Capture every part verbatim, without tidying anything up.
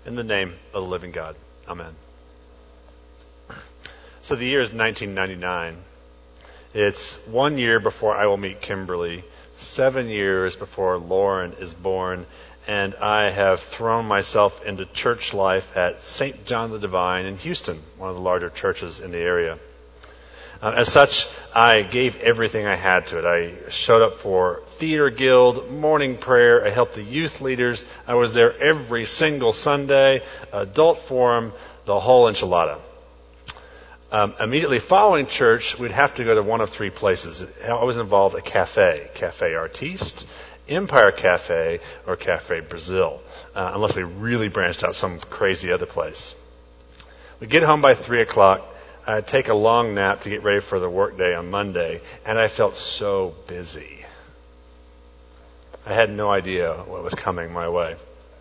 In the name of the living God. Amen. So the year is nineteen ninety-nine. It's one year before I will meet Kimberly, seven years before Lauren is born, and I have thrown myself into church life at Saint John the Divine in Houston, one of the larger churches in the area. Uh, as such, I gave everything I had to it. I showed up for theater guild, morning prayer. I helped the youth leaders. I was there every single Sunday, adult forum, the whole enchilada. Um, immediately following church, we'd have to go to one of three places. It always involved a cafe, Cafe Artiste, Empire Cafe, or Cafe Brazil, uh, unless we really branched out some crazy other place. We get home by three o'clock. I'd take a long nap to get ready for the workday on Monday, and I felt so busy. I had no idea what was coming my way.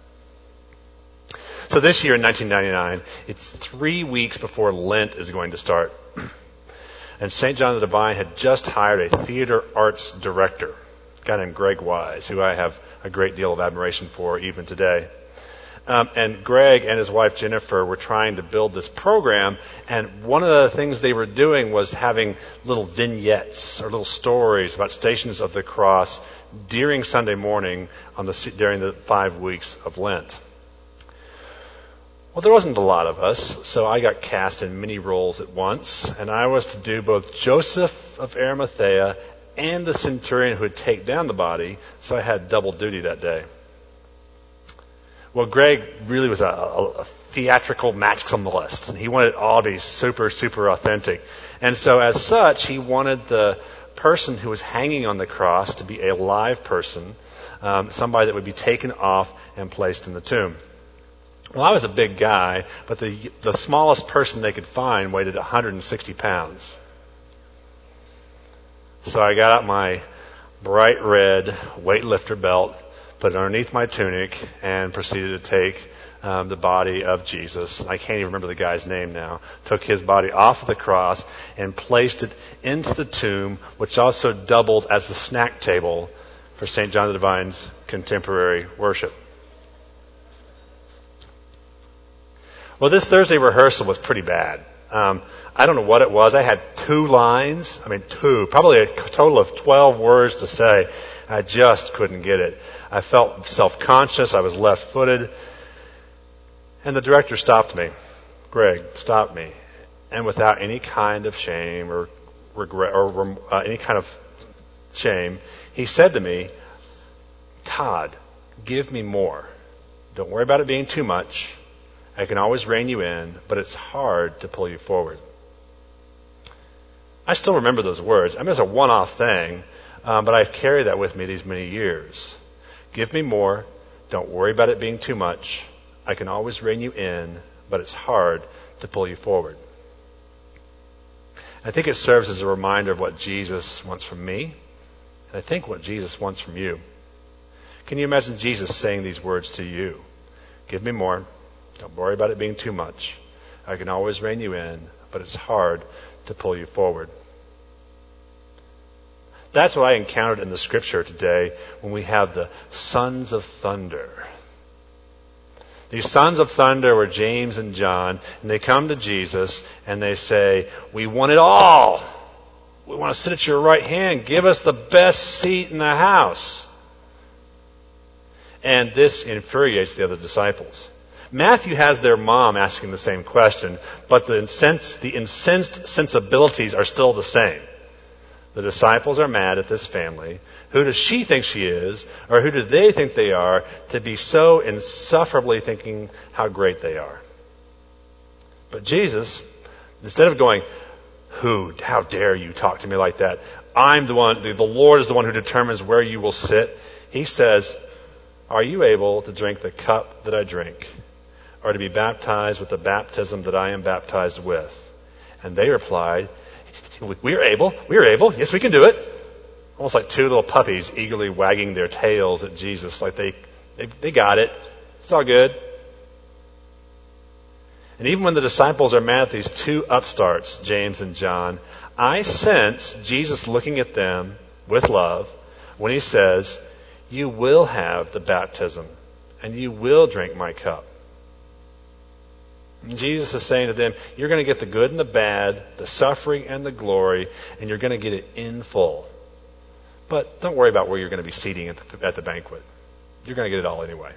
So this year in nineteen ninety-nine, it's three weeks before Lent is going to start. And Saint John the Divine had just hired a theater arts director, a guy named Greg Wise, who I have a great deal of admiration for even today. Um, and Greg and his wife Jennifer were trying to build this program, and one of the things they were doing was having little vignettes or little stories about Stations of the Cross during Sunday morning on the during the five weeks of Lent. Well, there wasn't a lot of us, so I got cast in many roles at once, and I was to do both Joseph of Arimathea and the centurion who would take down the body, so I had double duty that day. Well, Greg really was a, a, a theatrical maximalist, and he wanted it all to be super, super authentic. And so as such, he wanted the person who was hanging on the cross to be a live person, um, somebody that would be taken off and placed in the tomb. Well, I was a big guy, but the the smallest person they could find weighed one hundred sixty pounds. So I got out my bright red weightlifter belt, put it underneath my tunic, and proceeded to take um, the body of Jesus. I can't even remember the guy's name now. Took his body off of the cross and placed it into the tomb, which also doubled as the snack table for Saint John the Divine's contemporary worship. Well, this Thursday rehearsal was pretty bad. Um, I don't know what it was. I had two lines. I mean, two. Probably a total of twelve words to say. I just couldn't get it. I felt self-conscious. I was left-footed. And the director stopped me. Greg stopped me. And without any kind of shame or regret or uh, any kind of shame, he said to me, "Todd, give me more. Don't worry about it being too much. I can always rein you in, but it's hard to pull you forward." I still remember those words. I mean, it's a one-off thing, um, but I've carried that with me these many years. Give me more. Don't worry about it being too much. I can always rein you in, but it's hard to pull you forward. I think it serves as a reminder of what Jesus wants from me, and I think what Jesus wants from you. Can you imagine Jesus saying these words to you? Give me more. Don't worry about it being too much. I can always rein you in, but it's hard to pull you forward. That's what I encountered in the scripture today when we have the sons of thunder. These sons of thunder were James and John, and they come to Jesus and they say, "We want it all. We want to sit at your right hand. Give us the best seat in the house." And this infuriates the other disciples. Matthew has their mom asking the same question, but the incensed, the incensed sensibilities are still the same. The disciples are mad at this family. Who does she think she is, or who do they think they are, to be so insufferably thinking how great they are? But Jesus, instead of going, "Who, how dare you talk to me like that? I'm the one, the, the Lord is the one who determines where you will sit," he says, "Are you able to drink the cup that I drink, or to be baptized with the baptism that I am baptized with?" And they replied, "We are able. We are able. Yes, we can do it." Almost like two little puppies eagerly wagging their tails at Jesus, like they, they, they got it. It's all good. And even when the disciples are mad at these two upstarts, James and John, I sense Jesus looking at them with love when he says, "You will have the baptism and you will drink my cup." And Jesus is saying to them, you're going to get the good and the bad, the suffering and the glory, and you're going to get it in full. But don't worry about where you're going to be seating at the, at the banquet. You're going to get it all anyway.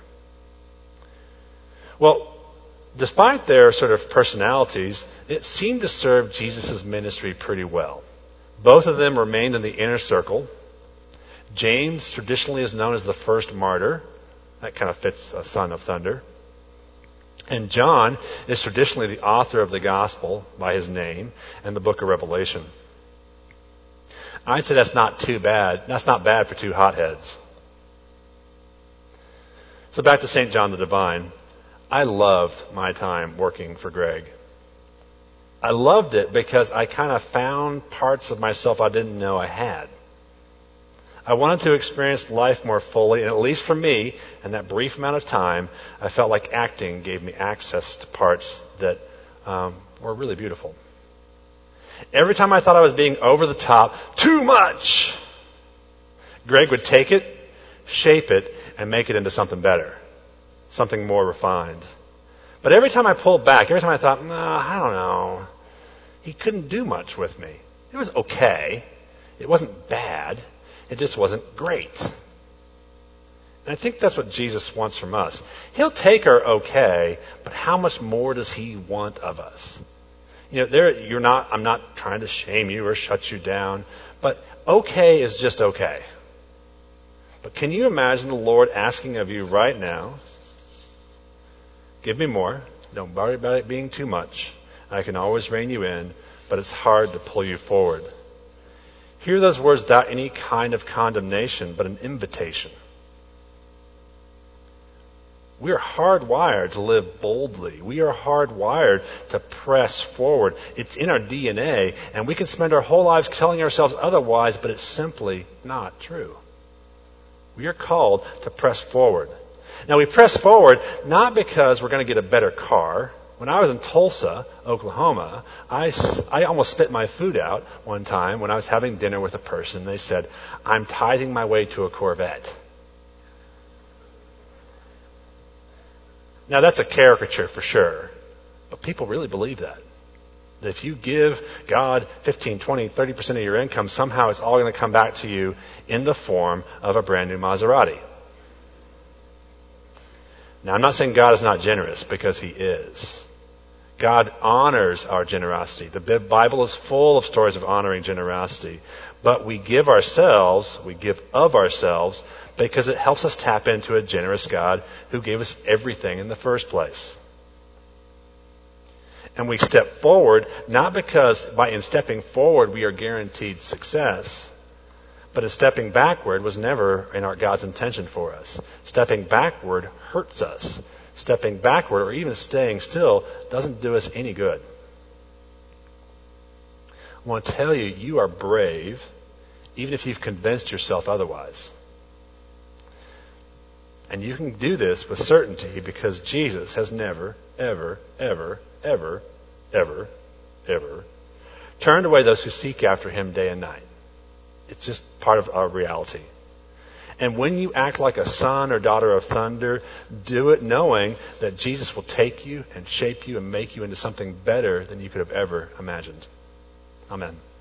Well, despite their sort of personalities, it seemed to serve Jesus' ministry pretty well. Both of them remained in the inner circle. James traditionally is known as the first martyr. That kind of fits a son of thunder. And John is traditionally the author of the gospel by his name and the book of Revelation. I'd say that's not too bad. That's not bad for two hotheads. So back to Saint John the Divine. I loved my time working for Greg. I loved it because I kind of found parts of myself I didn't know I had. I wanted to experience life more fully, and at least for me, in that brief amount of time, I felt like acting gave me access to parts that um, were really beautiful. Every time I thought I was being over the top, too much, Greg would take it, shape it, and make it into something better, something more refined. But every time I pulled back, every time I thought, nah, I don't know, he couldn't do much with me. It was okay. It wasn't bad. It just wasn't great. And I think that's what Jesus wants from us. He'll take our okay, but how much more does he want of us? You know, there you're not I'm not trying to shame you or shut you down, but okay is just okay. But can you imagine the Lord asking of you right now, give me more, don't worry about it being too much. I can always rein you in, but it's hard to pull you forward. Hear those words without any kind of condemnation, but an invitation. We are hardwired to live boldly. We are hardwired to press forward. It's in our D N A, and we can spend our whole lives telling ourselves otherwise, but it's simply not true. We are called to press forward. Now, we press forward not because we're going to get a better car. When I was in Tulsa, Oklahoma, I, I almost spit my food out one time when I was having dinner with a person. They said, I'm tithing my way to a Corvette. Now, that's a caricature for sure, but people really believe that. That if you give God fifteen, twenty, thirty percent of your income, somehow it's all going to come back to you in the form of a brand new Maserati. Now, I'm not saying God is not generous, because he is. God honors our generosity. The Bible is full of stories of honoring generosity. But we give ourselves, we give of ourselves, because it helps us tap into a generous God who gave us everything in the first place. And we step forward, not because by in stepping forward we are guaranteed success, but a stepping backward was never in our God's intention for us. Stepping backward hurts us. Stepping backward, or even staying still, doesn't do us any good. I want to tell you, you are brave, even if you've convinced yourself otherwise. And you can do this with certainty because Jesus has never, ever, ever, ever, ever, ever turned away those who seek after him day and night. It's just part of our reality. And when you act like a son or daughter of thunder, do it knowing that Jesus will take you and shape you and make you into something better than you could have ever imagined. Amen.